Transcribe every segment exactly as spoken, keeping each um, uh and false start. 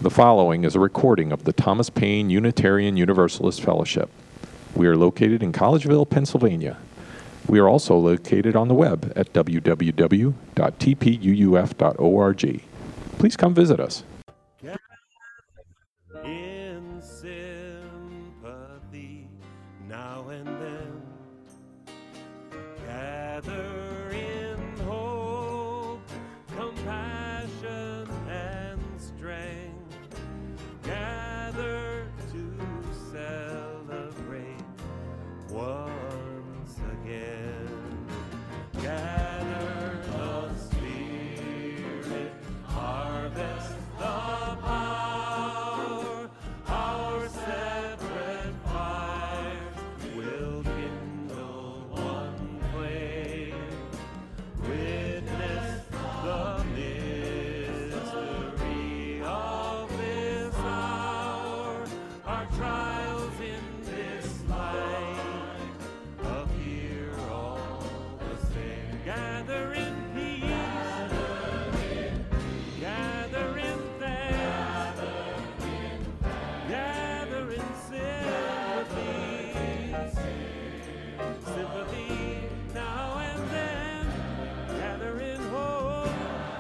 The following is a recording of the Thomas Paine Unitarian Universalist Fellowship. We are located in Collegeville, Pennsylvania. We are also located on the web at w w w dot t p u u f dot org. Please come visit us. In sympathy, now and then, gather in hope, compassion, and strength. Gather to celebrate once again. Gather the Spirit, harvest the power. Our separate fires will kindle one flame. Witness the mystery of this hour. Our trials in this life appear all the same. Gather in peace, gather in thanks, gather in sympathy, sympathy now and then, gather in hope,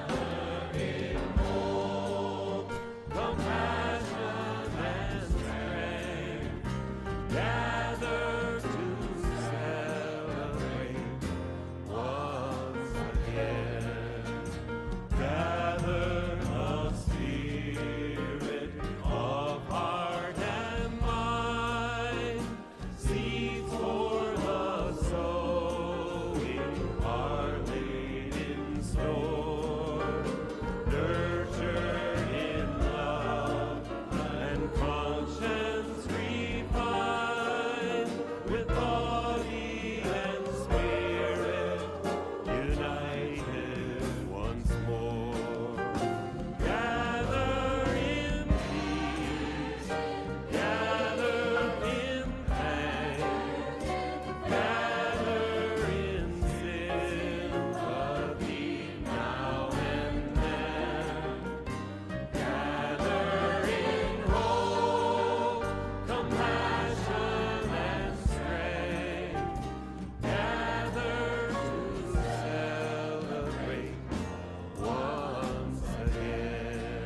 compassion and strength, gather to celebrate once again. Gather the Spirit of heart and mind, seeds for the sowing are laid in store, nurtured in love and conscience refined, with body and spirit united once more. Gather in peace, gather in thanks, gather in sympathy now and then, gather in hope, compassion and strength, gather to celebrate once again.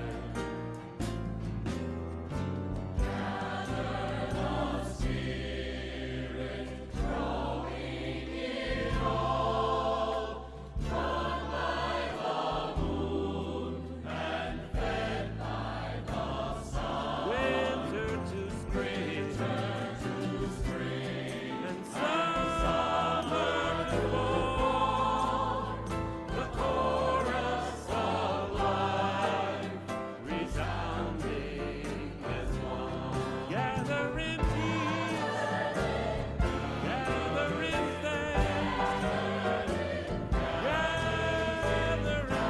Winter to spring, and summer to fall, the chorus of life resounding as one. Gather in peace, gather in thanks, gather in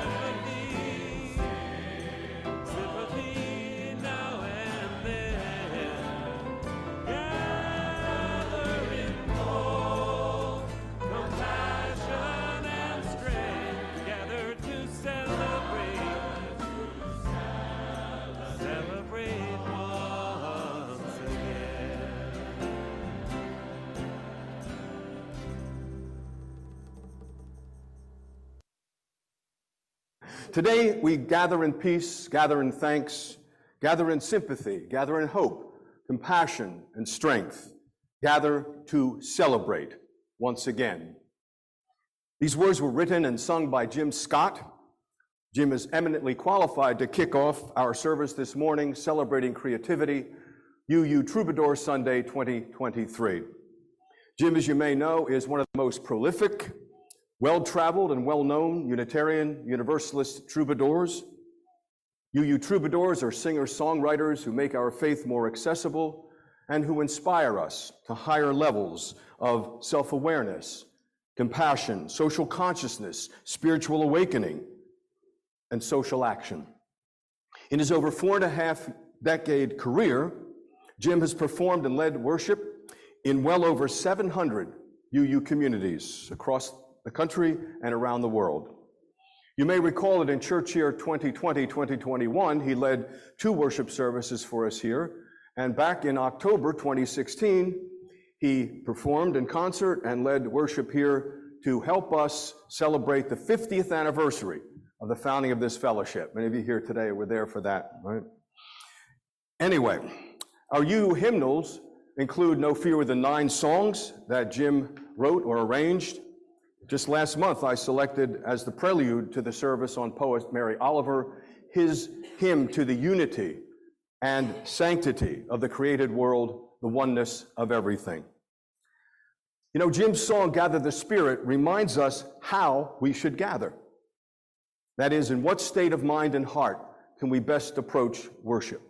sympathy, sympathy now and then, gather in hope, compassion and strength, gather to celebrate, celebrate once again. Today, we gather in peace, gather in thanks, gather in sympathy, gather in hope, compassion, and strength, gather to celebrate once again. These words were written and sung by Jim Scott. Jim is eminently qualified to kick off our service this morning, celebrating creativity, U U Troubadour Sunday twenty twenty-three. Jim, as you may know, is one of the most prolific, well-traveled and well-known Unitarian Universalist troubadours. U U Troubadours are singer-songwriters who make our faith more accessible and who inspire us to higher levels of self-awareness, compassion, social consciousness, spiritual awakening, and social action. In his over four and a half decade career, Jim has performed and led worship in well over seven hundred U U communities across the country and around the world. You may recall that in church year twenty twenty, twenty twenty-one, he led two worship services for us here. And back in October twenty sixteen, he performed in concert and led worship here to help us celebrate the fiftieth anniversary of the founding of this fellowship. Many of you here today were there for that, right? Anyway, our U U hymnals include no fewer than nine songs that Jim wrote or arranged. Just last month, I selected as the prelude to the service on poet Mary Oliver, his hymn to the unity and sanctity of the created world, the oneness of everything. You know, Jim's song, Gather the Spirit, reminds us how we should gather. That is, in what state of mind and heart can we best approach worship?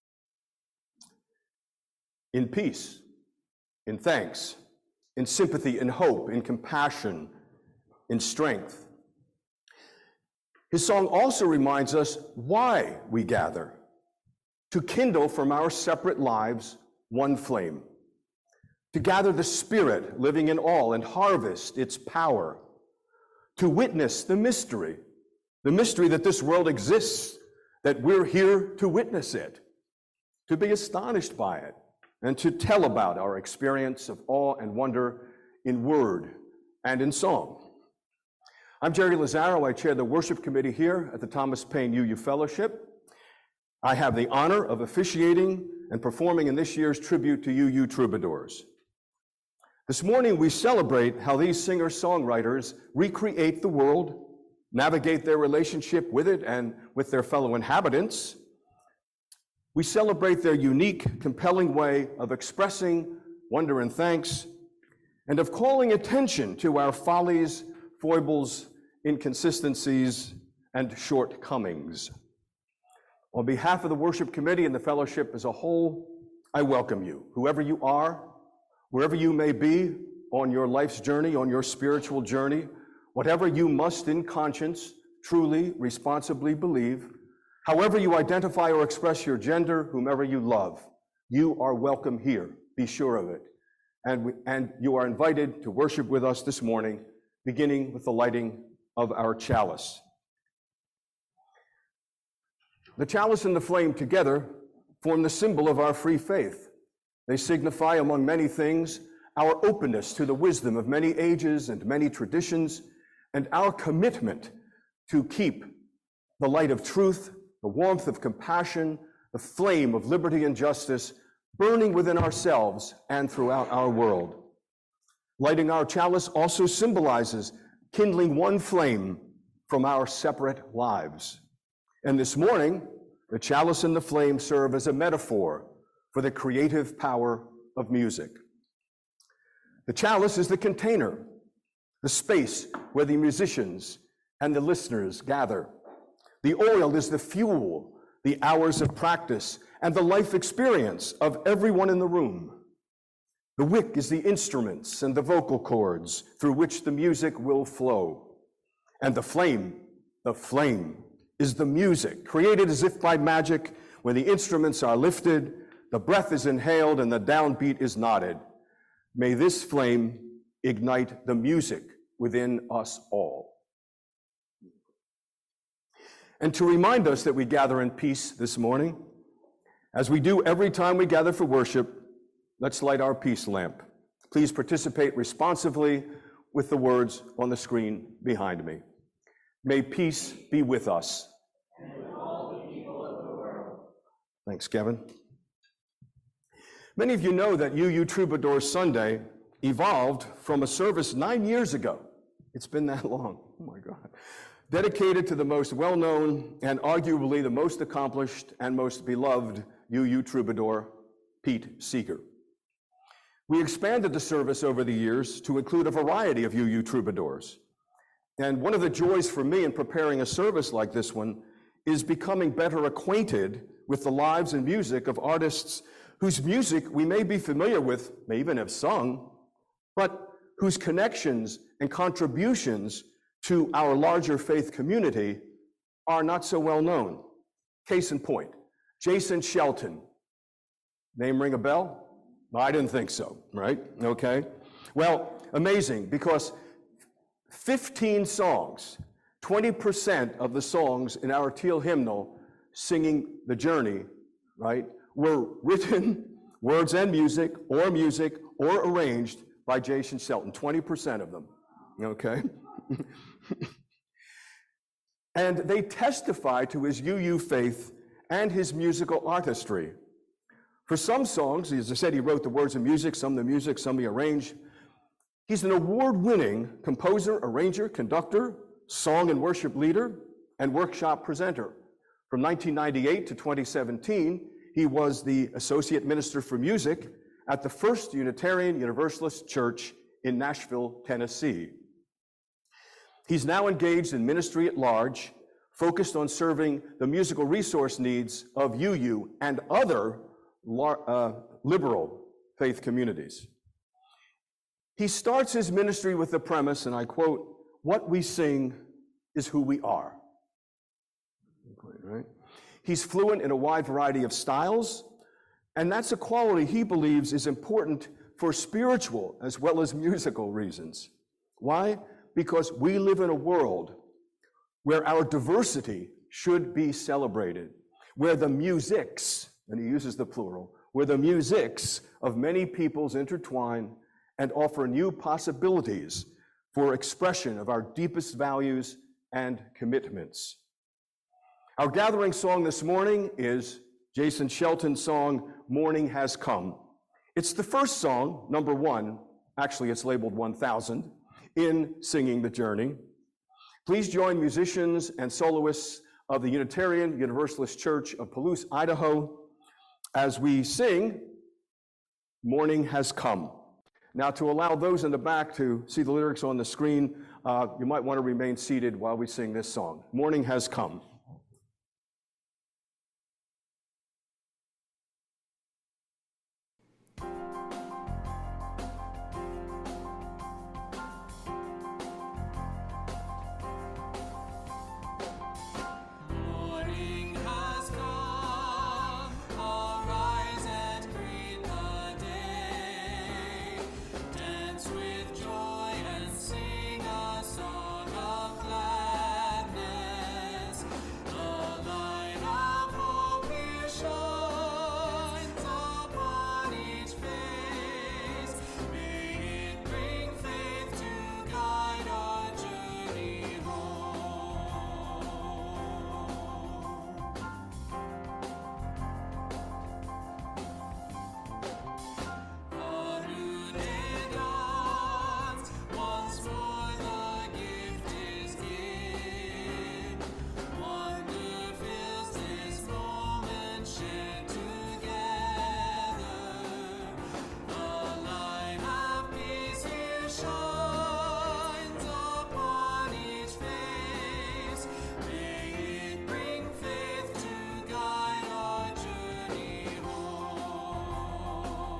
In peace, in thanks, in sympathy, in hope, in compassion, in strength. His song also reminds us why we gather: to kindle from our separate lives one flame, to gather the Spirit living in all and harvest its power, to witness the mystery, the mystery that this world exists, that we're here to witness it, to be astonished by it, and to tell about our experience of awe and wonder in word and in song. I'm Jerry Lazaro. I chair the worship committee here at the Thomas Paine U U Fellowship. I have the honor of officiating and performing in this year's tribute to U U Troubadours. This morning, we celebrate how these singer-songwriters recreate the world, navigate their relationship with it and with their fellow inhabitants. We celebrate their unique, compelling way of expressing wonder and thanks, and of calling attention to our follies, foibles, inconsistencies, and shortcomings. On behalf of the worship committee and the fellowship as a whole, I welcome you, whoever you are, wherever you may be on your life's journey, on your spiritual journey, whatever you must in conscience truly, responsibly believe, however you identify or express your gender, whomever you love, you are welcome here. Be sure of it. And, we, and you are invited to worship with us this morning, beginning with the lighting of our chalice. The chalice and the flame together form the symbol of our free faith. They signify, among many things, our openness to the wisdom of many ages and many traditions, and our commitment to keep the light of truth, the warmth of compassion, the flame of liberty and justice burning within ourselves and throughout our world. Lighting our chalice also symbolizes kindling one flame from our separate lives. And this morning, the chalice and the flame serve as a metaphor for the creative power of music. The chalice is the container, the space where the musicians and the listeners gather. The oil is the fuel, the hours of practice, and the life experience of everyone in the room. The wick is the instruments and the vocal cords through which the music will flow. And the flame, the flame, is the music, created as if by magic. When the instruments are lifted, the breath is inhaled, and the downbeat is nodded. May this flame ignite the music within us all. And to remind us that we gather in peace this morning, as we do every time we gather for worship, let's light our peace lamp. Please participate responsively with the words on the screen behind me. May peace be with us. And with all the people of the world. Thanks, Kevin. Many of you know that U U Troubadour Sunday evolved from a service nine years ago. It's been that long. Oh my God. Dedicated to the most well-known and arguably the most accomplished and most beloved U U Troubadour, Pete Seeger. We expanded the service over the years to include a variety of U U Troubadours. And one of the joys for me in preparing a service like this one is becoming better acquainted with the lives and music of artists whose music we may be familiar with, may even have sung, but whose connections and contributions to our larger faith community are not so well known. Case in point, Jason Shelton. Name ring a bell? I didn't think so, right? Okay. Well, amazing, because fifteen songs, twenty percent of the songs in our Teal hymnal singing the journey, right, were written, words and music, or music, or arranged by Jason Shelton, twenty percent of them, okay? And they testify to his U U faith and his musical artistry. For some songs, as I said, he wrote the words and music, some the music, some he arranged. He's an award-winning composer, arranger, conductor, song and worship leader, and workshop presenter. From nineteen ninety-eight to twenty seventeen, he was the Associate Minister for Music at the First Unitarian Universalist Church in Nashville, Tennessee. He's now engaged in ministry at large, focused on serving the musical resource needs of U U and other uh, liberal faith communities. He starts his ministry with the premise, and I quote, "What we sing is who we are." Right? He's fluent in a wide variety of styles, and that's a quality he believes is important for spiritual as well as musical reasons. Why? Because we live in a world where our diversity should be celebrated, where the musics, and he uses the plural, where the musics of many peoples intertwine and offer new possibilities for expression of our deepest values and commitments. Our gathering song this morning is Jason Shelton's song, "Morning Has Come." It's the first song, number one, actually it's labeled one thousand, in Singing the Journey. Please join musicians and soloists of the Unitarian Universalist Church of Palouse, Idaho, as we sing, "Morning Has Come." Now, to allow those in the back to see the lyrics on the screen, uh, you might want to remain seated while we sing this song. "Morning Has Come." Morning has come, arise and greet the day. Dance with joy and sing a song of gladness. The light of hope here shines upon each face. May it bring faith to guide our journey home. A new day dawns, once more the gift is given. Wonder fills this moment shared together. The light of peace here shines upon each face. May it bring faith to guide our journey home.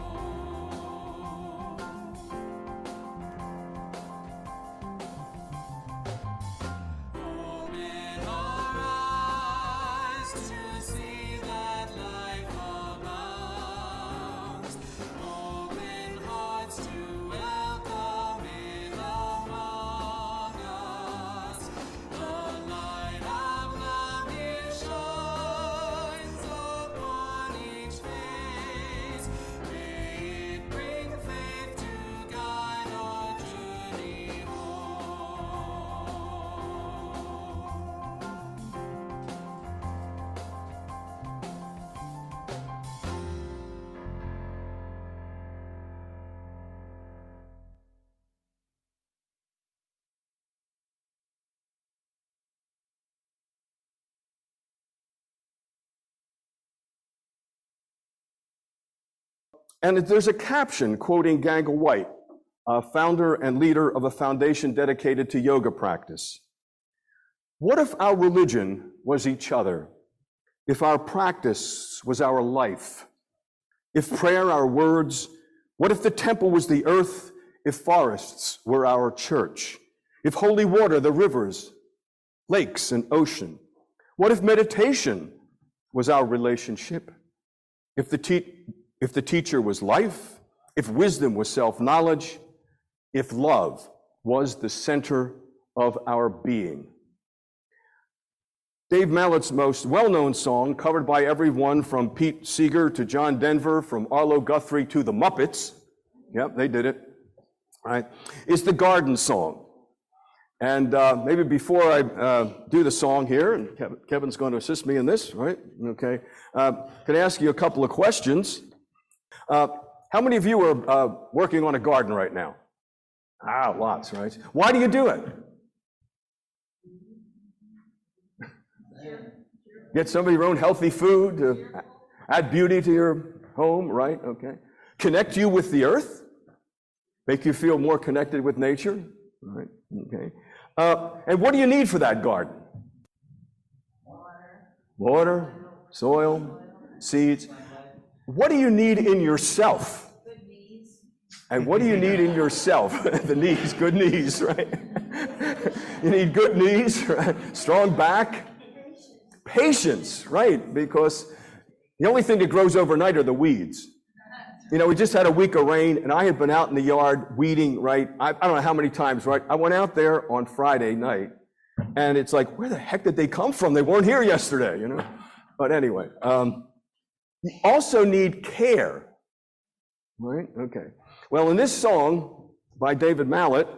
Open our eyes to see that life abounds. Open hearts to welcome it among us. The light of love here shines upon each face. May it bring faith to guide our journey home. And there's a caption quoting Gangle White, uh, founder and leader of a foundation dedicated to yoga practice. What if our religion was each other? If our practice was our life? If prayer our words? What if the temple was the earth? If forests were our church? If holy water the rivers, lakes, and ocean? What if meditation was our relationship? If the te- if the teacher was life? If wisdom was self-knowledge? If love was the center of our being? Dave Mallett's most well-known song, covered by everyone from Pete Seeger to John Denver, from Arlo Guthrie to the Muppets. Yep, they did it. Right? Is the Garden Song. And uh, maybe before I uh, do the song here, and Kev- Kevin's going to assist me in this, right? Okay. Uh, can I ask you a couple of questions? Uh, how many of you are uh, working on a garden right now? Ah, lots, right? Why do you do it? Get some of your own healthy food to add beauty to your home, right? Okay. Connect you with the earth, make you feel more connected with nature, right? Okay. Uh, and what do you need for that garden? Water. Water, soil, seeds. What do you need in yourself? Good knees. And what do you need in yourself? The knees, good knees, right? You need good knees, right? Strong back. Patience, right? Because the only thing that grows overnight are the weeds. You know, we just had a week of rain, and I had been out in the yard weeding, right? I, I don't know how many times, right? I went out there on Friday night, and it's like, where the heck did they come from? They weren't here yesterday, you know? But anyway, um, you also need care, right? Okay. Well, in this song by David Mallett,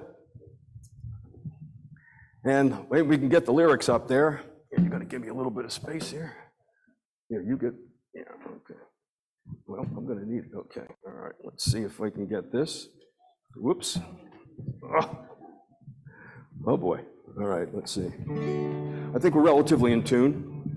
and maybe we can get the lyrics up there. Here, you got to give me a little bit of space here. Here, you get, yeah, okay. Well, I'm going to need it. Okay. All right. Let's see if I can get this. Whoops. Oh, oh boy. All right. Let's see. I think we're relatively in tune.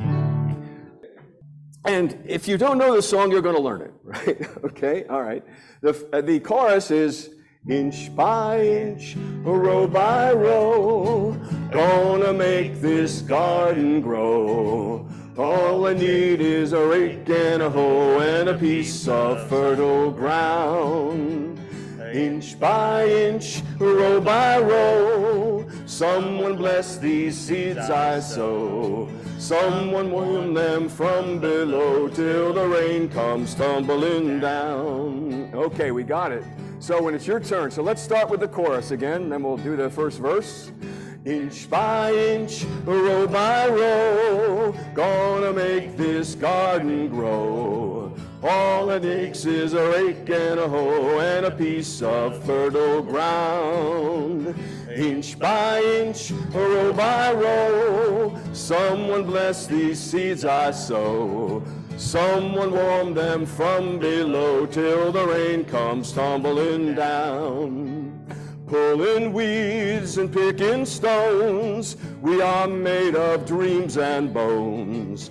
And if you don't know the song, you're going to learn it, right? Okay. All right. The, uh, the chorus is inch by inch, row by row, gonna make this garden grow. All I need is a rake and a hoe and a piece of fertile ground. Inch by inch, row by row, someone bless these seeds I sow. Someone warm them from below till the rain comes tumbling down. Okay, we got it. So when it's your turn, so let's start with the chorus again, then we'll do the first verse. Inch by inch, row by row, gonna make this garden grow. All it takes is a rake and a hoe and a piece of fertile ground. Inch by inch, row by row, someone bless these seeds I sow. Someone warm them from below till the rain comes tumbling down. Pulling weeds and picking stones, we are made of dreams and bones.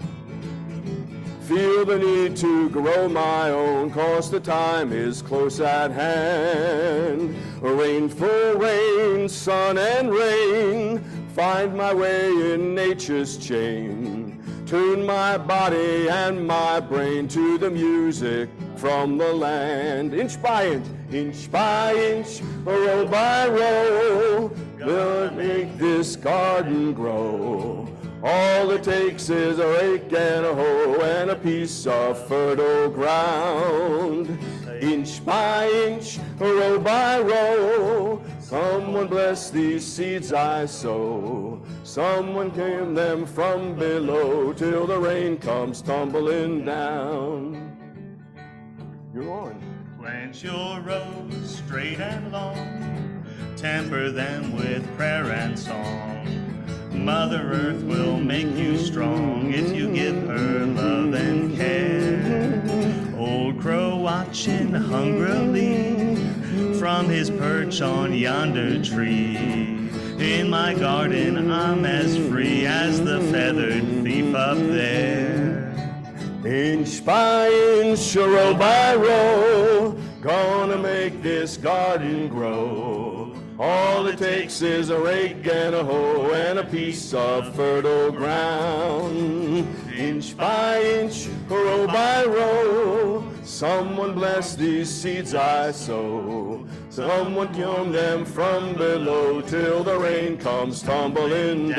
Feel the need to grow my own, cause the time is close at hand. Rain for rain, sun and rain, find my way in nature's chain. Tune my body and my brain to the music from the land. Inch by inch, inch by inch, row by row, we'll make this garden grow. All it takes is a rake and a hoe and a piece of fertile ground. Inch by inch, row by row, someone bless these seeds I sow. Someone came them from below till the rain comes tumbling down. You're on. Plant your rows straight and long, temper them with prayer and song. Mother Earth will make you strong if you give her love and care. Old Crow watching hungrily from his perch on yonder tree. In my garden I'm as free as the feathered thief up there. Inch by inch, row by row, gonna make this garden grow. All it takes is a rake and a hoe and a piece of fertile ground. Inch by inch, row by row, someone bless these seeds I sow. Someone kill them from below till the rain comes tumbling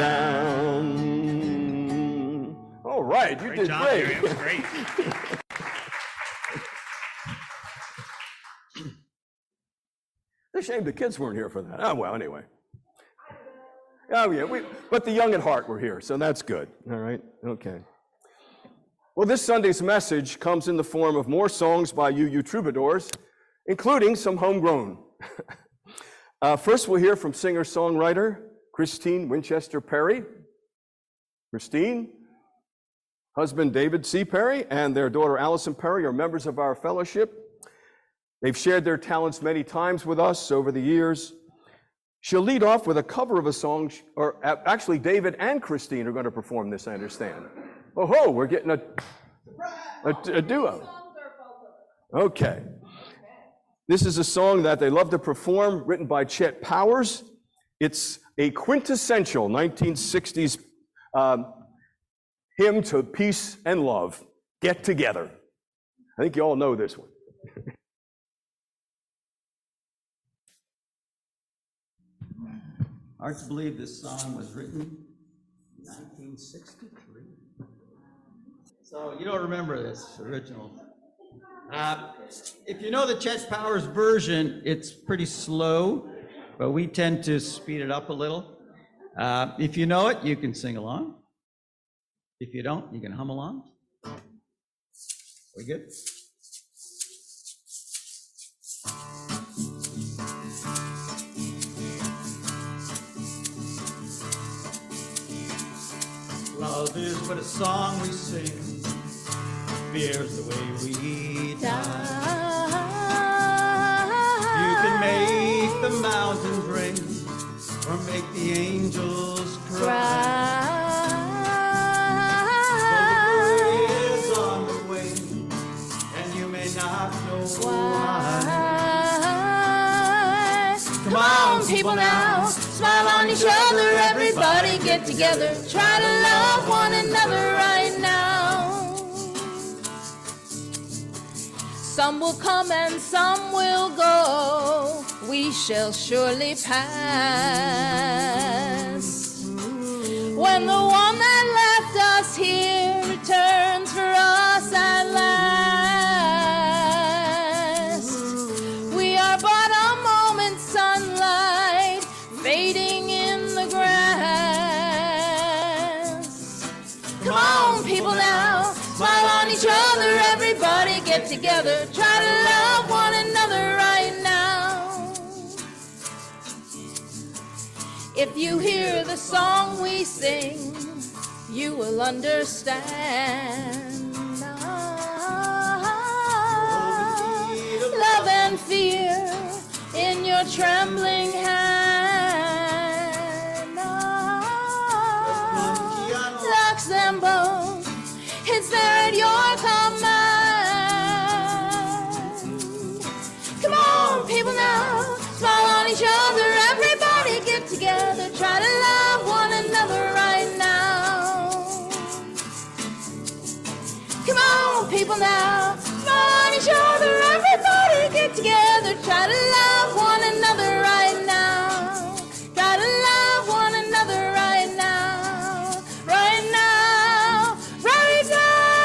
down. All right, you Great did job, great. Gary. It was great. It's a shame the kids weren't here for that. Oh, well, anyway. Oh, yeah, we, but the young at heart were here, so that's good. All right, okay. Well, this Sunday's message comes in the form of more songs by you, you troubadours, including some homegrown. uh, first, we'll hear from singer-songwriter Christine Winchester Perry. Christine, husband David C. Perry, and their daughter Allison Perry are members of our fellowship. They've shared their talents many times with us over the years. She'll lead off with a cover of a song, or actually David and Christine are going to perform this, I understand. Oh ho, we're getting a, a, a duo. Okay. This is a song that they love to perform, written by Chet Powers. It's a quintessential nineteen sixties um, hymn to peace and love. Get together. I think you all know this one. Hard to believe this song was written in nineteen sixty-three. So you don't remember this original. Uh, if you know the Chet Powers version, it's pretty slow, but we tend to speed it up a little. Uh, if you know it, you can sing along. If you don't, you can hum along. We good? Love is but a song we sing, fear's the way we die. You can make the mountains ring, or make the angels cry. So the bird is on the wing, and you may not know why. Come on, people now, smile on each other, everybody get together, try to love one another right now. Some will come and some will go, we shall surely pass. When the one that left us here returns for us at last, we are but a moment's sunlight fading in the grass. Come on, people now, smile on each other, everybody get together, try to love one another right now. If you hear the song we sing, you will understand. Ah, love and fear in your trembling hand. Ah, Luxembourg, it's there at your command. Come on, people now, smile on each other, everybody get together, try to love one another right now. Come on, people now, smile on each other, everybody get together, try to love one another right now. Try to love one another right now, right now, right now.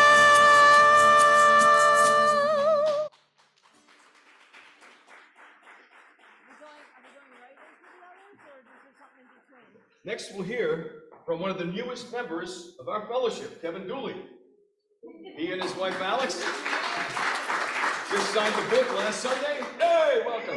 Next, we'll hear from one of the newest members of our fellowship, Kevin Dooley. He and his wife, Alex, just signed the book last Sunday. Hey, welcome.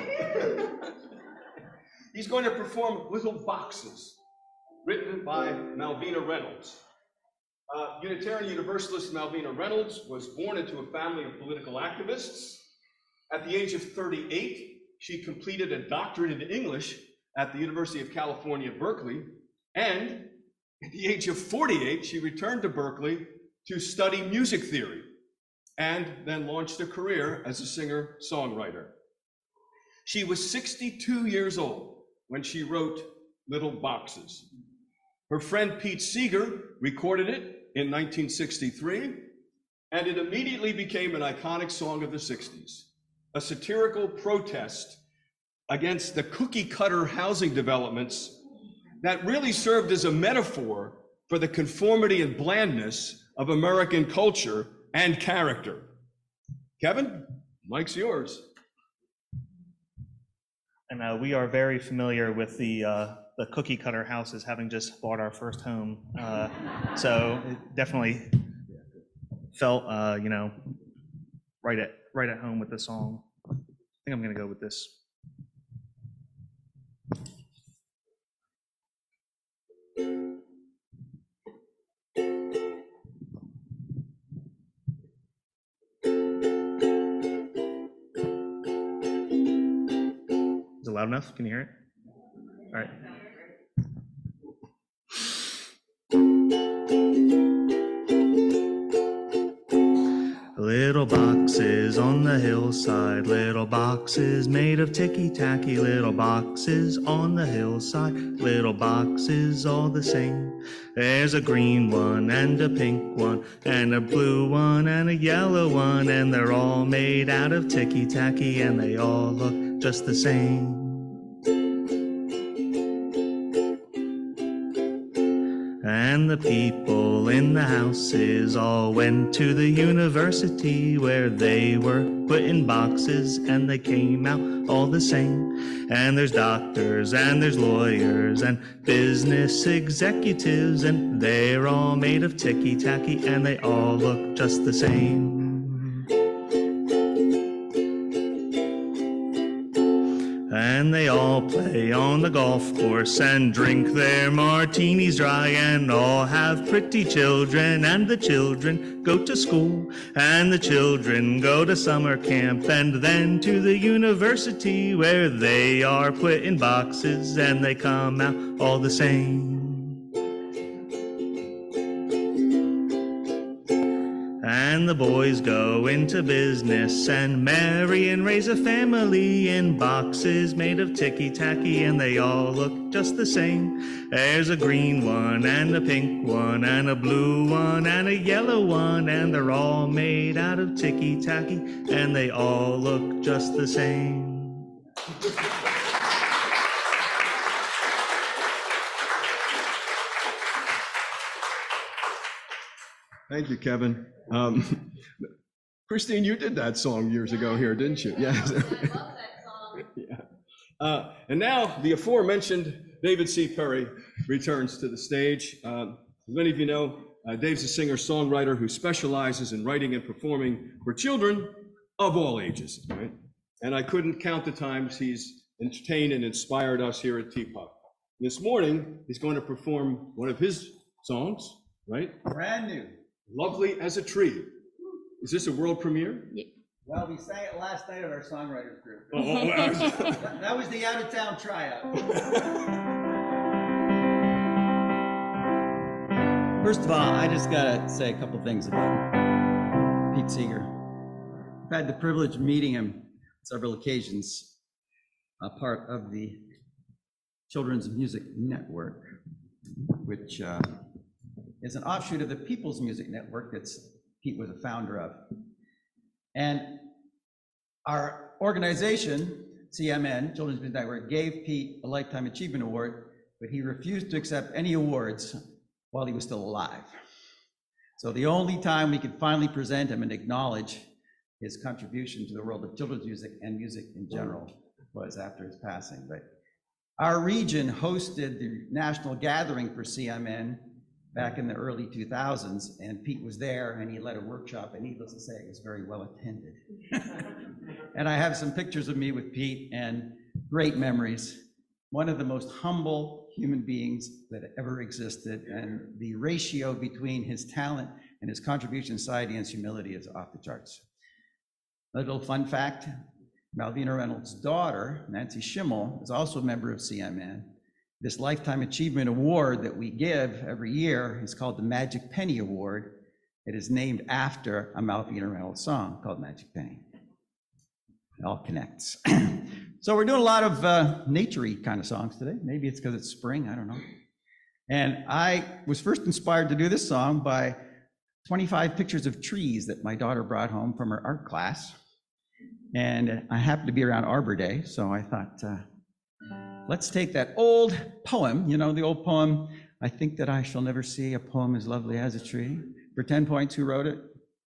He's going to perform Little Boxes, written by Malvina Reynolds. Uh, Unitarian Universalist Malvina Reynolds was born into a family of political activists. At the age of thirty-eight, she completed a doctorate in English at the University of California, Berkeley, and at the age of forty-eight, she returned to Berkeley to study music theory, and then launched a career as a singer-songwriter. She was sixty-two years old when she wrote Little Boxes. Her friend Pete Seeger recorded it in nineteen sixty-three, and it immediately became an iconic song of the sixties, a satirical protest against the cookie-cutter housing developments that really served as a metaphor for the conformity and blandness of American culture and character. Kevin, mic's yours. And uh, we are very familiar with the uh, the cookie cutter houses, having just bought our first home. Uh, so it definitely felt, uh, you know, right at right at home with the song. I think I'm going to go with this. Is it loud enough? Can you hear it? All right. Little boxes on the hillside, little boxes made of ticky-tacky, little boxes on the hillside, little boxes all the same. There's a green one and a pink one and a blue one and a yellow one, and they're all made out of ticky-tacky and they all look just the same. And the people in the houses all went to the university where they were put in boxes and they came out all the same. And there's doctors and there's lawyers and business executives, and they're all made of ticky-tacky and they all look just the same. And they all play on the golf course and drink their martinis dry and all have pretty children, and the children go to school and the children go to summer camp and then to the university where they are put in boxes and they come out all the same. And the boys go into business and marry and raise a family in boxes made of ticky-tacky, and they all look just the same. There's a green one and a pink one and a blue one and a yellow one, and they're all made out of ticky-tacky and they all look just the same. Thank you, Kevin. Um, Christine, you did that song years ago here, didn't you? Yes. I love that song. Yeah. Uh, and now the aforementioned David C. Perry returns to the stage. Uh, as many of you know, uh, Dave's a singer-songwriter who specializes in writing and performing for children of all ages, right? And I couldn't count the times he's entertained and inspired us here at T P U B. This morning, he's going to perform one of his songs, right? Brand new. Lovely as a Tree. Is this a world premiere? Well, we sang it last night at our songwriters group. Oh, oh, oh. That, that was the out-of-town tryout. First of all, I just gotta say a couple things about Pete Seeger. I've had the privilege of meeting him on several occasions, a part of the Children's Music Network, which uh, is an offshoot of the People's Music Network that's Pete was a founder of. And our organization, C M N, Children's Music Network, gave Pete a Lifetime Achievement Award, but he refused to accept any awards while he was still alive. So the only time we could finally present him and acknowledge his contribution to the world of children's music and music in general was after his passing. But our region hosted the national gathering for C M N back in the early two thousands, and Pete was there and he led a workshop, and needless to say, it was very well attended. And I have some pictures of me with Pete and great memories. One of the most humble human beings that ever existed, and the ratio between his talent and his contribution to society and his humility is off the charts. A little fun fact, Malvina Reynolds' daughter, Nancy Schimmel, is also a member of C M N. This Lifetime Achievement Award that we give every year is called the Magic Penny Award. It is named after a Malvina Reynolds song called Magic Penny. It all connects. So we're doing a lot of uh, nature-y kind of songs today. Maybe it's because it's spring, I don't know. And I was first inspired to do this song by twenty-five pictures of trees that my daughter brought home from her art class. And I happened to be around Arbor Day, so I thought, uh, let's take that old poem, you know, the old poem, I think that I shall never see a poem as lovely as a tree. For ten points, who wrote it?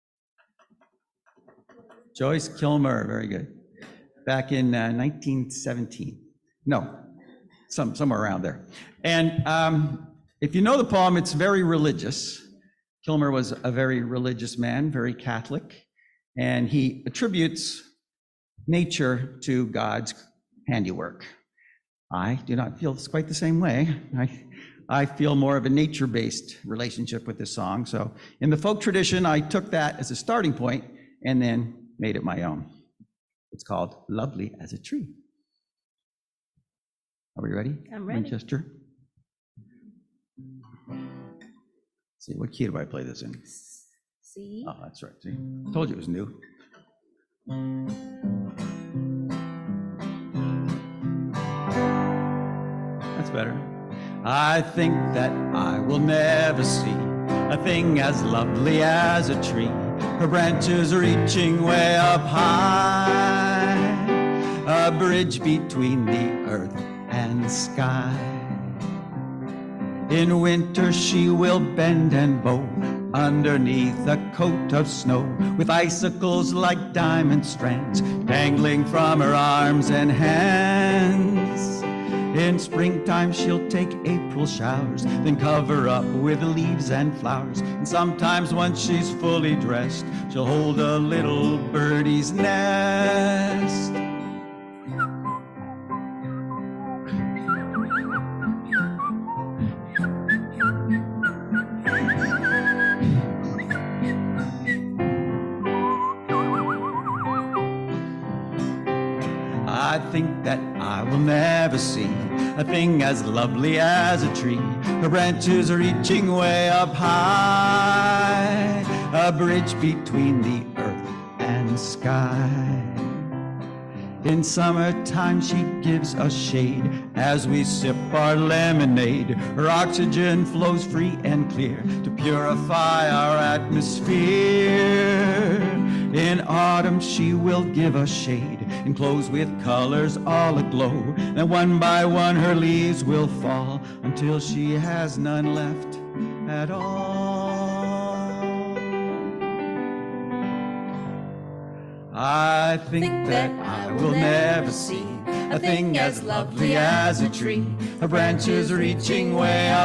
Joyce Kilmer, very good. Back in uh, nineteen seventeen. No, some, somewhere around there. And um, if you know the poem, it's very religious. Kilmer was a very religious man, very Catholic, and he attributes nature to God's handiwork. I do not feel quite the same way. I, I feel more of a nature-based relationship with this song. So in the folk tradition, I took that as a starting point and then made it my own. It's called Lovely as a Tree. Are we ready? I'm ready. Winchester. Let's see, what key do I play this in? C. Oh, that's right. See, told you it was new. That's better. I think that I will never see a thing as lovely as a tree, her branches reaching way up high, a bridge between the earth and sky. In winter she will bend and bow underneath a coat of snow, with icicles like diamond strands dangling from her arms and hands. In springtime she'll take April showers, then cover up with leaves and flowers. And sometimes once she's fully dressed, she'll hold a little birdie's nest. I think that I will never see a thing as lovely as a tree, her branches reaching way up high, a bridge between the earth and sky. In summertime she gives us shade as we sip our lemonade. Her oxygen flows free and clear to purify our atmosphere. In autumn she will give us shade and clothes with colors all aglow. And one by one her leaves will fall until she has none left at all. I think, Think that I will never see a thing as lovely as a tree, her branches reaching way up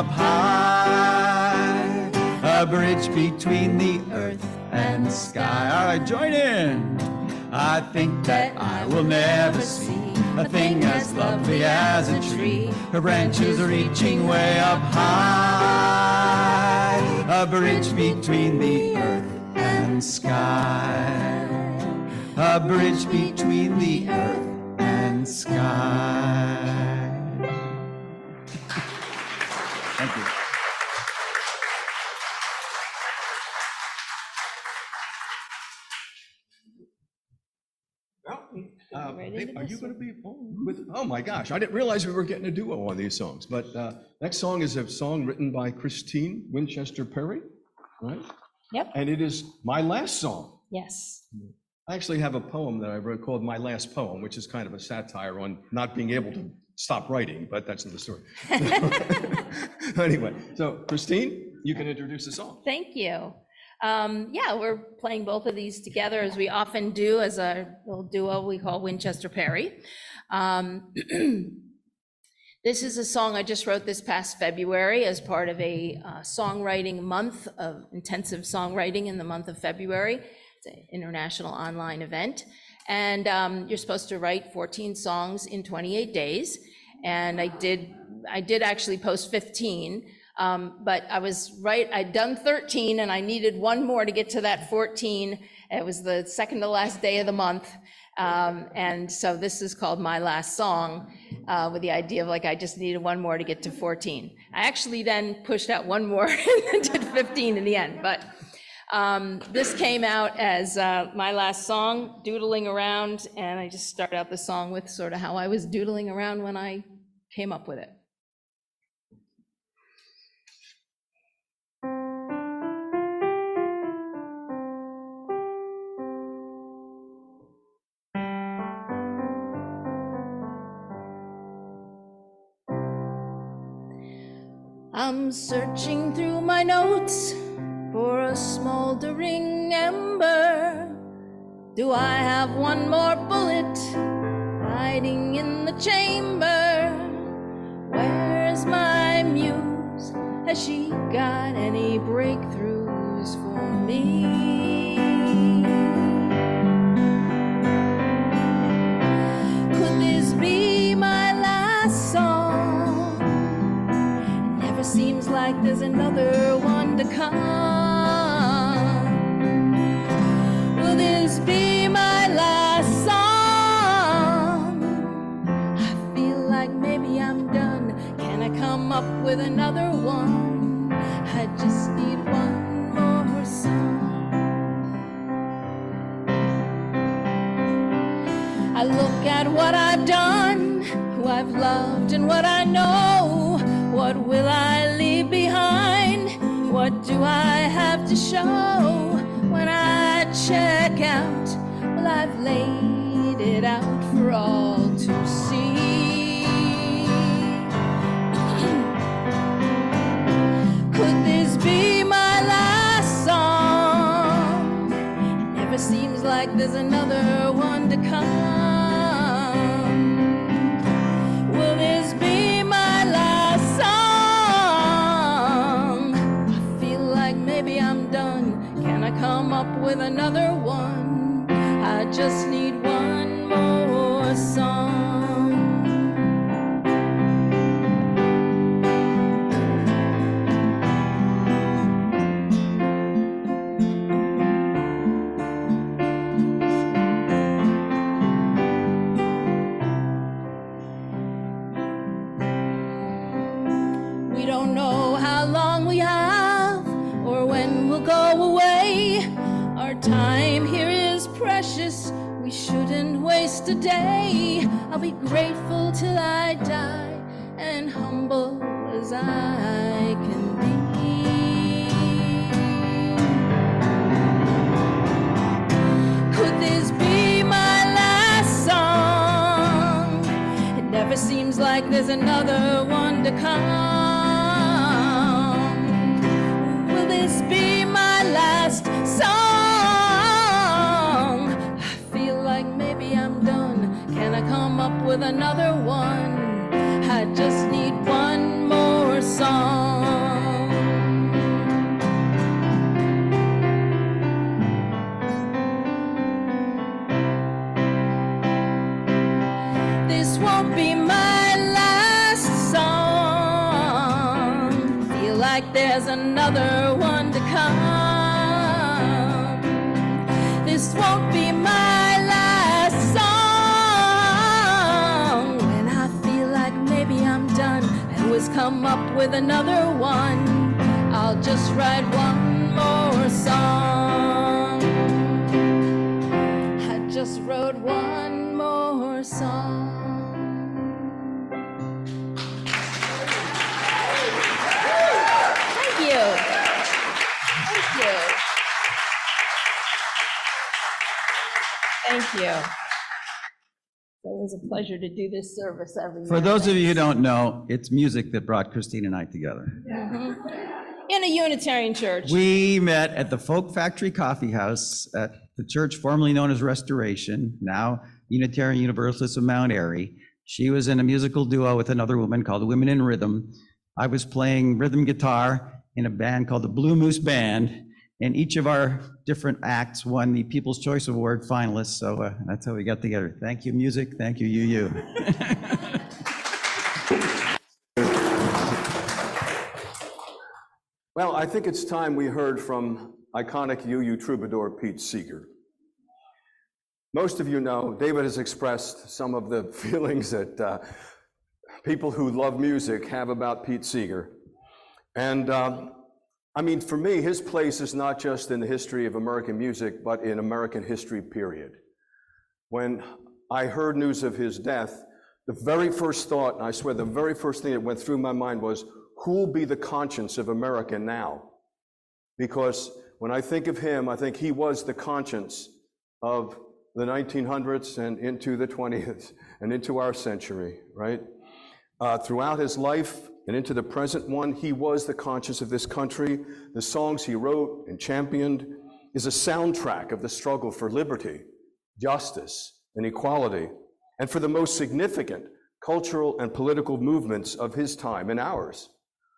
high, a bridge between the earth and sky. All right, join in. I think that I will never see a thing as lovely as a tree, her branches reaching way up high, a bridge between the earth and sky, a bridge between the earth and sky. Thank you. Uh, Right Dave, into are this you going one. to be on with? Oh my gosh, I didn't realize we were getting a duo on these songs. But uh, next song is a song written by Christine Winchester Perry, right? Yep. And it is my last song. Yes. I actually have a poem that I wrote called My Last Poem, which is kind of a satire on not being able to stop writing, but that's another story. Anyway, so Christine, you can introduce the song. Thank you. Um, yeah, we're playing both of these together as we often do as a little duo we call Winchester Perry. Um, this is a song I just wrote this past February as part of a uh, songwriting month of intensive songwriting in the month of February. It's an international online event. And um, you're supposed to write fourteen songs in twenty-eight days. And I did, I did actually post fifteen. Um, but I was right, I'd done thirteen and I needed one more to get to that fourteen. It was the second to last day of the month. Um, and so this is called My Last Song, uh, with the idea of like, I just needed one more to get to fourteen. I actually then pushed out one more and did fifteen in the end. But um, this came out as uh, my last song, doodling around. And I just started out the song with sort of how I was doodling around when I came up with it. I'm searching through my notes for a smoldering ember. Do I have one more bullet hiding in the chamber? Has she got any breakthroughs for me? Could this be my last song? It never seems like there's another one to come. Will this be my last song? I feel like maybe I'm done. Can I come up with another one? I just need one more song. I look at what I've done, who I've loved, and what I know. What will I leave behind? What do I have to show when I check out? Well, I've laid it out for all to see. Could this be my last song? It never seems like there's another one to come. Will this be my last song? I feel like maybe I'm done. Can I come up with another one? I just need one more song. We don't know how long we have or when we'll go away. Our time here is precious. We shouldn't waste a day. I'll be grateful till I die and humble as I can be. Could this be my last song? It never seems like there's another one to come. Will this be my last song? I feel like maybe I'm done. Can I come up with another one? I just need one more song. This won't be my last song. Feel like there's another one to come. This won't be my last song. When I feel like maybe I'm done, I always come up with another one. I'll just write one more song. I just wrote one more song. Thank you. Thank you. Thank you. It's always a pleasure to do this service every For those of you who don't know, it's music that brought Christine and I together. in a Unitarian church. We met at the Folk Factory Coffee House at the church formerly known as Restoration, now Unitarian Universalist of Mount Airy. She was in a musical duo with another woman called Women in Rhythm. I was playing rhythm guitar in a band called the Blue Moose Band, and each of our different acts won the People's Choice Award finalists, so uh, that's how we got together. Thank you, music. Thank you, U U. Well, I think it's time we heard from iconic U U troubadour Pete Seeger. Most of you know, David has expressed some of the feelings that uh, people who love music have about Pete Seeger. And um, I mean, for me, his place is not just in the history of American music, but in American history, period. When I heard news of his death, the very first thought, and I swear the very first thing that went through my mind was, who will be the conscience of America now? Because when I think of him, I think he was the conscience of the nineteen hundreds and into the twentieth and into our century, right? Uh, throughout his life and into the present one, he was the conscience of this country. The songs he wrote and championed is a soundtrack of the struggle for liberty, justice, and equality, and for the most significant cultural and political movements of his time and ours.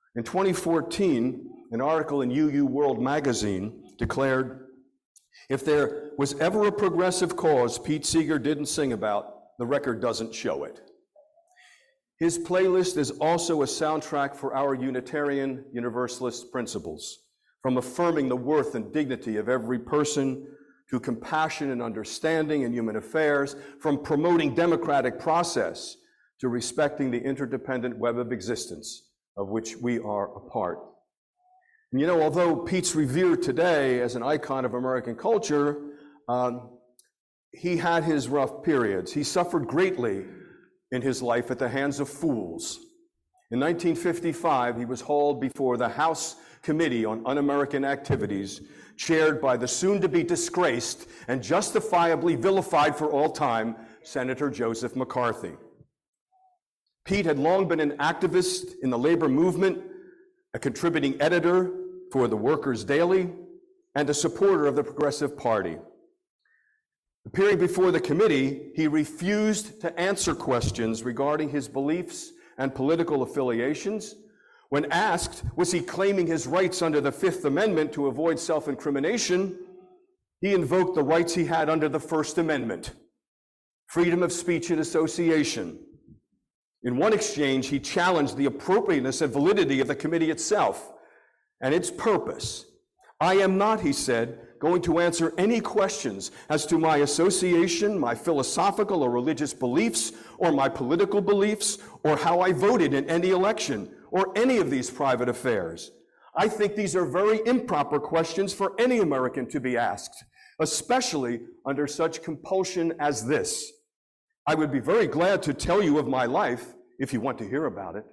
In twenty fourteen, an article in U U World magazine declared, if there was ever a progressive cause Pete Seeger didn't sing about, the record doesn't show it. His playlist is also a soundtrack for our Unitarian Universalist principles, from affirming the worth and dignity of every person to compassion and understanding in human affairs, from promoting democratic process to respecting the interdependent web of existence of which we are a part. And you know, although Pete's revered today as an icon of American culture, um, he had his rough periods. He suffered greatly in his life at the hands of fools. In nineteen fifty-five, he was hauled before the House Committee on Un-American Activities, chaired by the soon-to-be disgraced and justifiably vilified for all time, Senator Joseph McCarthy. Pete had long been an activist in the labor movement, a contributing editor for the Workers' Daily, and a supporter of the Progressive Party. Appearing before the committee, he refused to answer questions regarding his beliefs and political affiliations. When asked, was he claiming his rights under the Fifth Amendment to avoid self-incrimination, he invoked the rights he had under the First Amendment, freedom of speech and association. In one exchange, he challenged the appropriateness and validity of the committee itself and its purpose. I am not, he said, going to answer any questions as to my association, my philosophical or religious beliefs, or my political beliefs, or how I voted in any election, or any of these private affairs. I think these are very improper questions for any American to be asked, especially under such compulsion as this. I would be very glad to tell you of my life if you want to hear about it.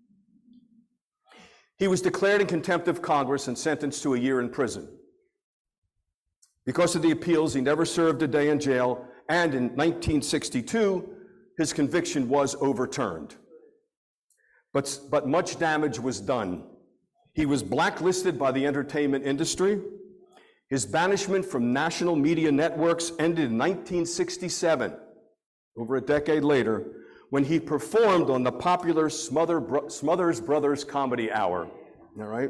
He was declared in contempt of Congress and sentenced to a year in prison. Because of the appeals, he never served a day in jail, and in nineteen sixty-two, his conviction was overturned. But, but much damage was done. He was blacklisted by the entertainment industry. His banishment from national media networks ended in nineteen sixty-seven, over a decade later, when he performed on the popular Smother Bro- Smothers Brothers Comedy Hour. All right?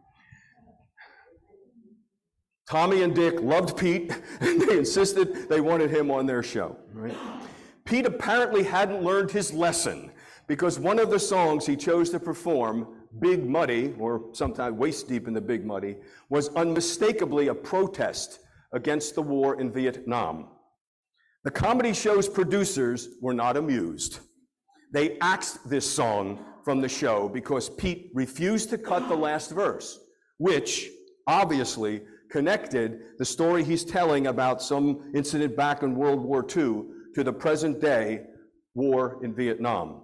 Tommy and Dick loved Pete, and they insisted they wanted him on their show. Right? Pete apparently hadn't learned his lesson, because one of the songs he chose to perform, Big Muddy, or sometimes Waist Deep in the Big Muddy, was unmistakably a protest against the war in Vietnam. The comedy show's producers were not amused. They axed this song from the show because Pete refused to cut the last verse, which obviously connected the story he's telling about some incident back in World War Two to the present day war in Vietnam.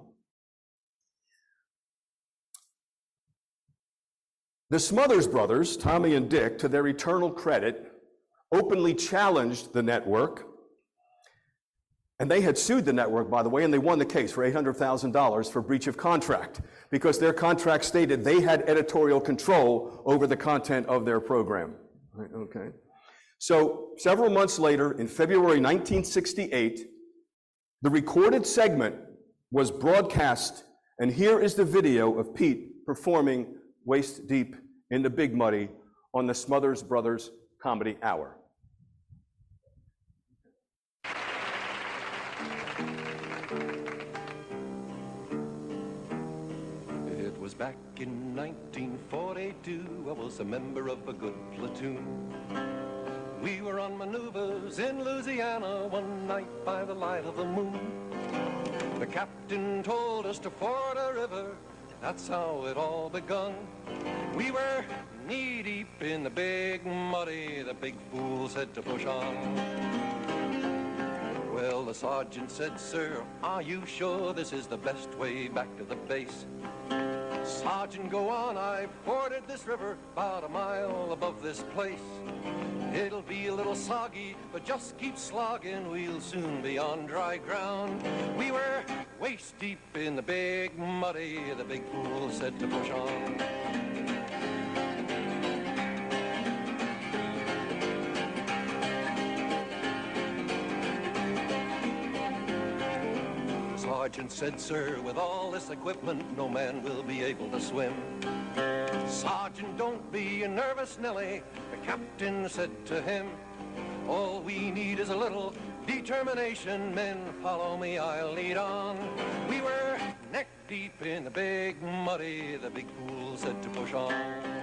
The Smothers Brothers, Tommy and Dick, to their eternal credit, openly challenged the network. And they had sued the network, by the way, and they won the case for eight hundred thousand dollars for breach of contract, because their contract stated they had editorial control over the content of their program. Right, okay. So several months later, in February nineteen sixty-eight, the recorded segment was broadcast, and here is the video of Pete performing Waist Deep in the Big Muddy on the Smothers Brothers Comedy Hour. It was back in nineteen forty-two, I was a member of a good platoon. We were on maneuvers in Louisiana one night by the light of the moon. The captain told us to ford a river, that's how it all begun. We were knee-deep in the Big Muddy, the big fool said to push on. Well, the sergeant said, sir, are you sure this is the best way back to the base? Sergeant, go on, I forded this river about a mile above this place. It'll be a little soggy, but just keep slogging, we'll soon be on dry ground. We were waist deep in the Big Muddy, the big fool said to push on. Sergeant said, sir, with all this equipment, no man will be able to swim. Sergeant, don't be nervous, Nellie, the captain said to him. All we need is a little determination, men. Follow me, I'll lead on. We were neck deep in the big muddy, the big fool said to push on.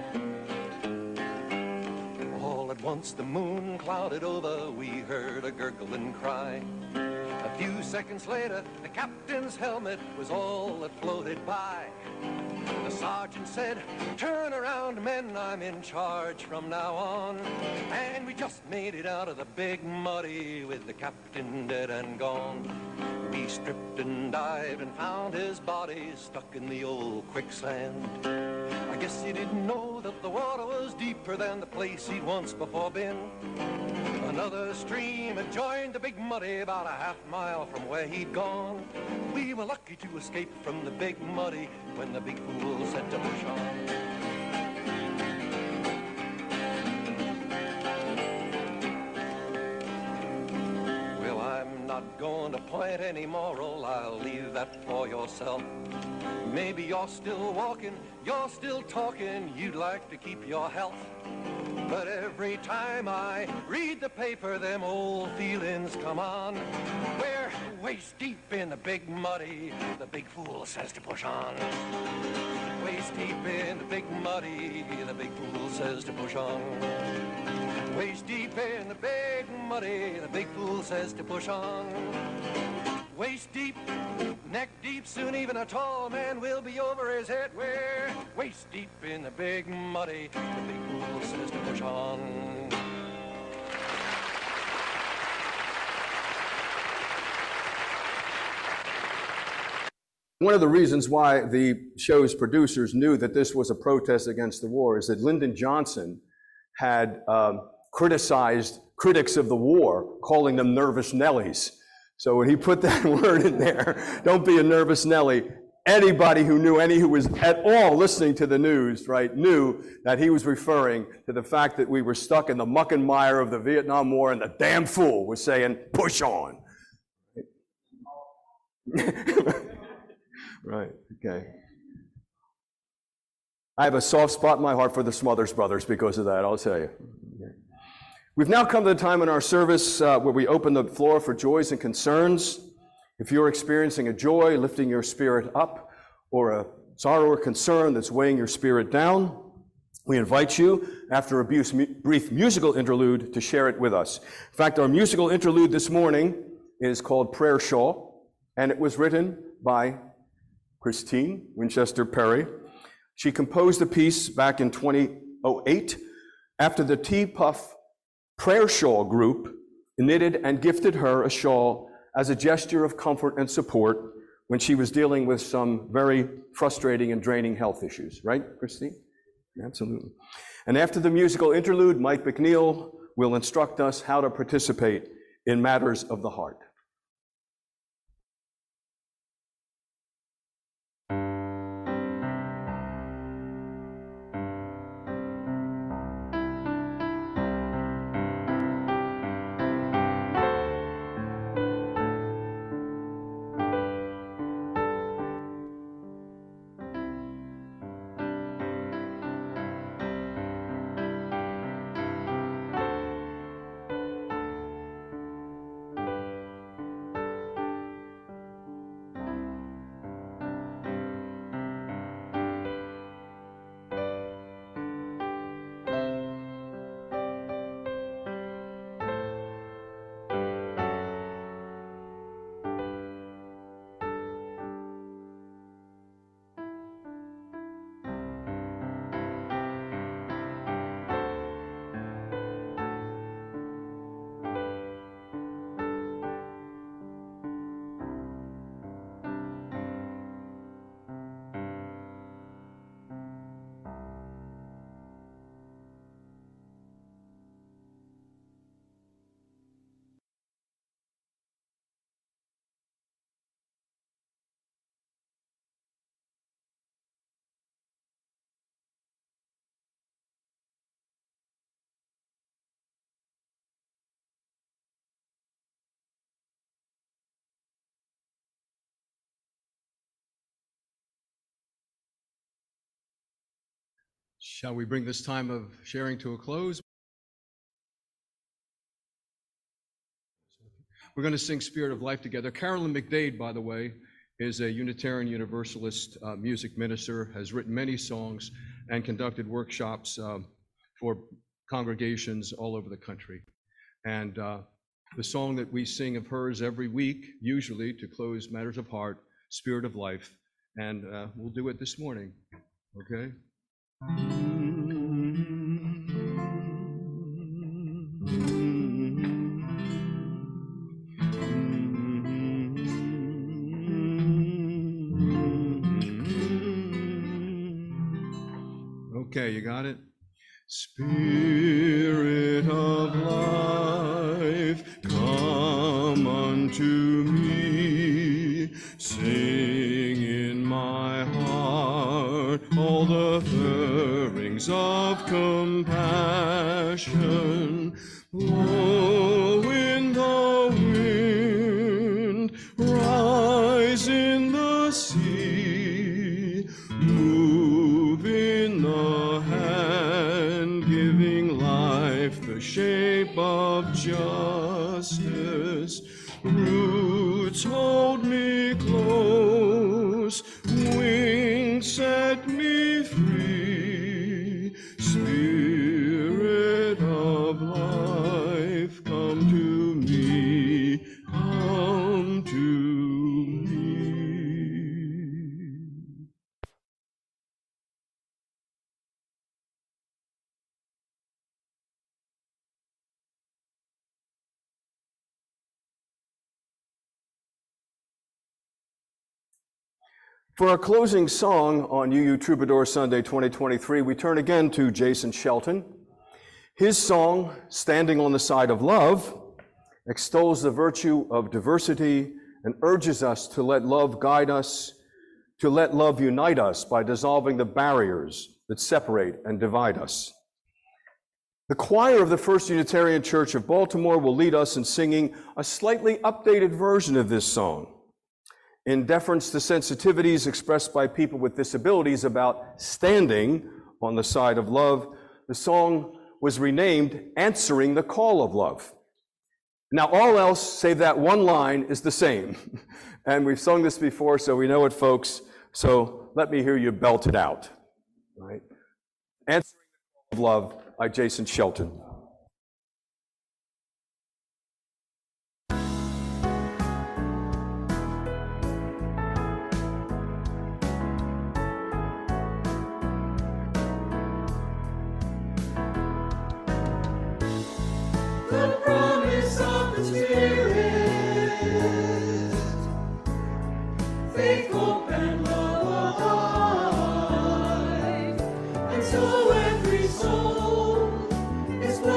All at once the moon clouded over, we heard a gurgling cry. A few seconds later, the captain's helmet was all that floated by. The sergeant said, turn around, men, I'm in charge from now on. And we just made it out of the big muddy with the captain dead and gone. We stripped and dived and found his body stuck in the old quicksand. I guess he didn't know that the water was deeper than the place he'd once before been. Another stream had joined the big muddy about a half mile from where he'd gone. We were lucky to escape from the big muddy when the big fool said to push on. Well, I'm not going to plant any moral, I'll leave that for yourself. Maybe you're still walking, you're still talking, you'd like to keep your health. But every time I read the paper, them old feelings come on. We're waist deep in the big muddy, the big fool says to push on. Waist deep in the big muddy, the big fool says to push on. Waist deep in the big muddy, the big fool says to push on. Waist deep, neck deep, soon even a tall man will be over his head. We're waist deep in the big muddy, the big fool says to push on. One of the reasons why the show's producers knew that this was a protest against the war is that Lyndon Johnson had um, criticized critics of the war, calling them nervous Nellies. So when he put that word in there, don't be a nervous Nelly, anybody who knew, any who was at all listening to the news, right, knew that he was referring to the fact that we were stuck in the muck and mire of the Vietnam War, and the damn fool was saying, push on. Right, okay. I have a soft spot in my heart for the Smothers Brothers because of that, I'll tell you. We've now come to the time in our service uh, where we open the floor for joys and concerns. If you're experiencing a joy lifting your spirit up, or a sorrow or concern that's weighing your spirit down, we invite you, after a brief musical interlude, to share it with us. In fact, our musical interlude this morning is called Prayer Shawl, and it was written by Christine Winchester Perry. She composed the piece back in twenty oh eight after the T-Puff Prayer Shawl group knitted and gifted her a shawl as a gesture of comfort and support when she was dealing with some very frustrating and draining health issues. Right, Christine? Absolutely. And after the musical interlude, Mike McNeil will instruct us how to participate in matters of the heart. Shall we bring this time of sharing to a close? We're going to sing Spirit of Life together. Carolyn McDade, by the way, is a Unitarian Universalist uh, music minister, has written many songs and conducted workshops um, for congregations all over the country. And uh, the song that we sing of hers every week, usually to close Matters of Heart, Spirit of Life, and uh, we'll do it this morning, okay? Okay, you got it? Spirit of life, come unto me, sing in my heart all the stirrings of compassion. Blow in the wind, rise in the sea, move in the hand, giving life the shape of justice. Roots hold me close, wings set me free. Spirit of life, come to me, come to me. For our closing song on U U Troubadour Sunday twenty twenty-three, we turn again to Jason Shelton. His song, Standing on the Side of Love, extols the virtue of diversity and urges us to let love guide us, to let love unite us by dissolving the barriers that separate and divide us. The choir of the First Unitarian Church of Baltimore will lead us in singing a slightly updated version of this song, in deference to sensitivities expressed by people with disabilities about standing on the side of love. The song was renamed Answering the Call of Love. Now, all else save that one line is the same. And we've sung this before, so we know it, folks. So let me hear you belt it out. All right? Answering the Call of Love by Jason Shelton. The promise of the Spirit, faith, hope, and love alive, and so every soul is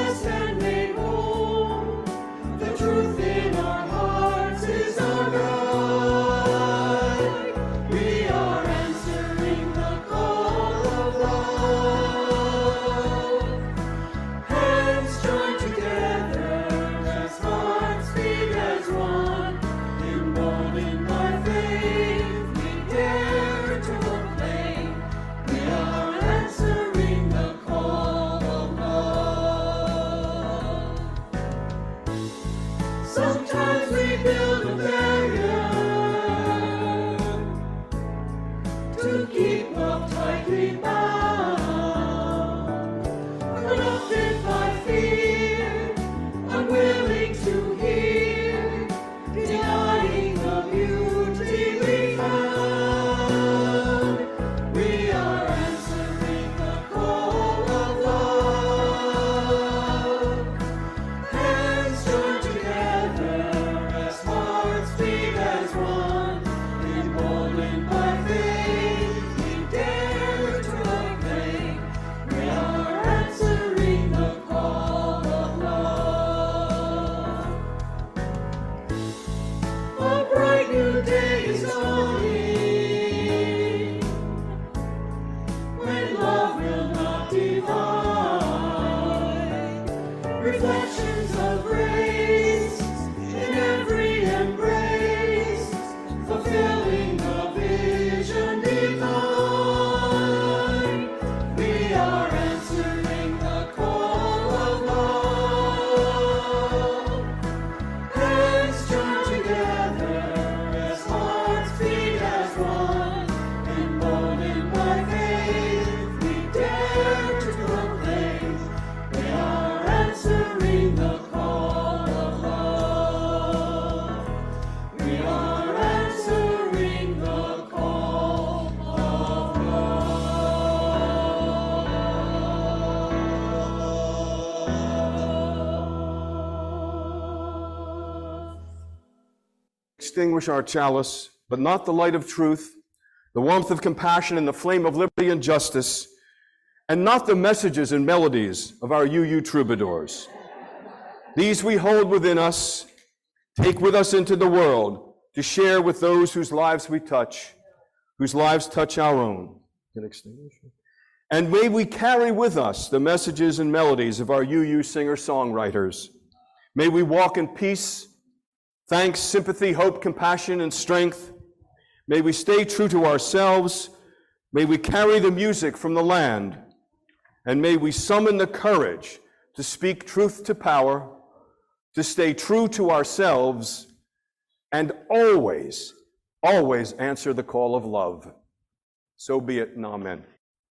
extinguish our chalice, but not the light of truth, the warmth of compassion, and the flame of liberty and justice, and not the messages and melodies of our U U troubadours. These we hold within us, take with us into the world to share with those whose lives we touch, whose lives touch our own. Can extinguish? And may we carry with us the messages and melodies of our U U singer-songwriters. May we walk in peace, thanks, sympathy, hope, compassion, and strength. May we stay true to ourselves. May we carry the music from the land. And may we summon the courage to speak truth to power, to stay true to ourselves, and always, always answer the call of love. So be it, and amen.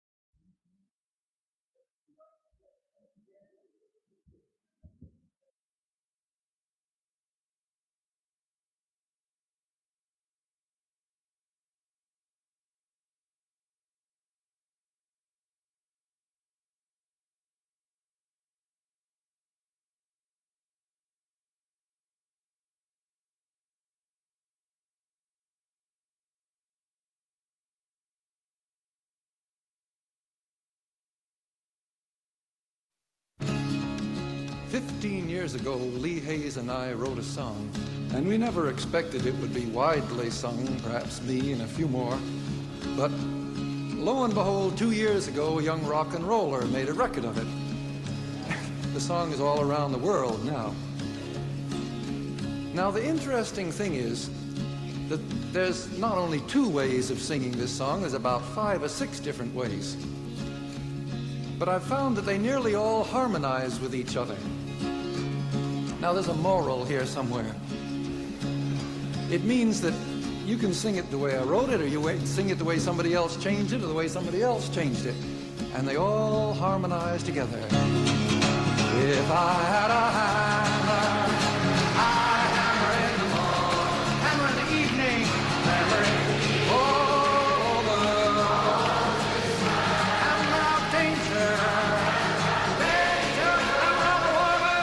Fifteen years ago, Lee Hayes and I wrote a song, and we never expected it would be widely sung, perhaps me and a few more. But lo and behold, two years ago, a young rock and roller made a record of it. The song is all around the world now. Now, the interesting thing is that there's not only two ways of singing this song, there's about five or six different ways. But I've found that they nearly all harmonize with each other. Now, there's a moral here somewhere. It means that you can sing it the way I wrote it, or you sing it the way somebody else changed it, or the way somebody else changed it. And they all harmonize together. If I had a hammer, I'd hammer in the morning, hammer in the evening, hammer it all over. Hammer out danger, danger, hammer out the woman,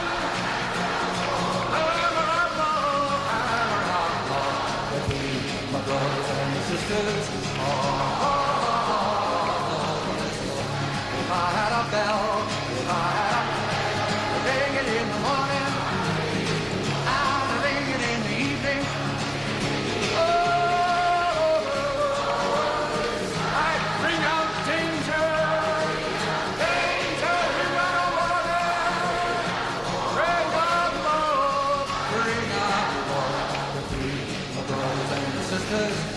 hammer out love, hammer out love. Between my brothers and my sisters, oh, oh, oh, oh, if I had a bell, if I had a ring it in the morning, I'll ring it in the evening. Oh, I'd bring out danger, danger, bring out water, bring out love, bring out love. Between my brothers and my sisters,